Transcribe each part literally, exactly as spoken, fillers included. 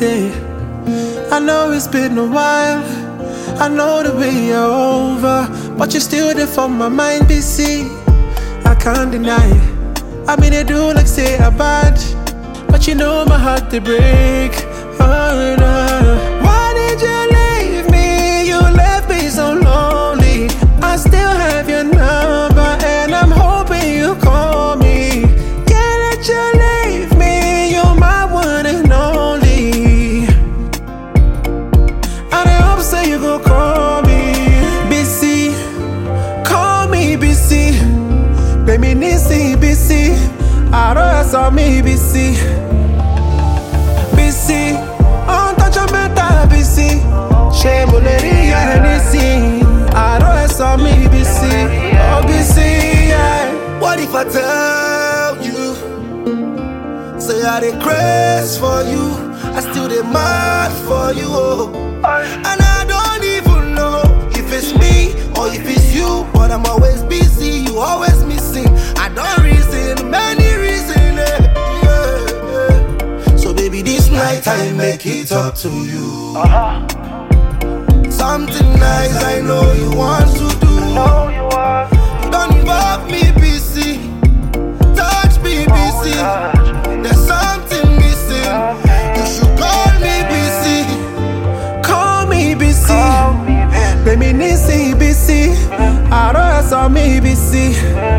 day. I know it's been a while, I know that we are over, but you're still there for my mind, B C. I can't deny it. I mean, I do like say I'm bad, but you know my heart they break. Oh no. Why did you leave me? You left me so lonely. I still have your number and I'm hoping you call me. Can't let you leave me, you're my one and only. And I hope so you go call me. B C, call me B C. Baby Nisi B C, I don't saw me B C. B C, untouchable B C. Shame Muleri Nisi, I don't saw me B C. Oh B C, yeah. What if I tell you, say I dey craze for you, I still dey mad for you, oh. And I don't even know if it's me or if it's you, but I'm always busy, you always missing. I don't reason, many reasons, eh, yeah, yeah. So baby, this night I make it up to you. Uh-huh. Something nice I know you want to do. I know you want. Don't involve me, B C. Touch me, B C. There's something missing. You should call me B C. Call me B C. Call me, baby. Baby Nisi B C, I don't saw me B C.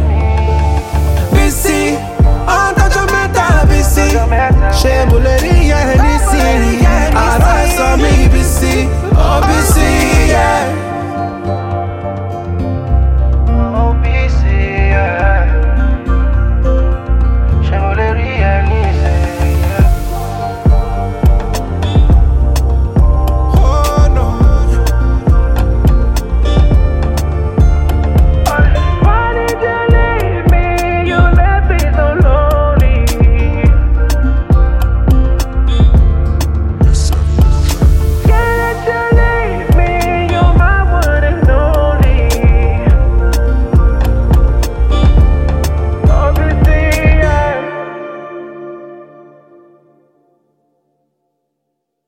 B C, untouchable B C. Shame Muleri Nisi, I don't saw me B C. Oh B C, yeah.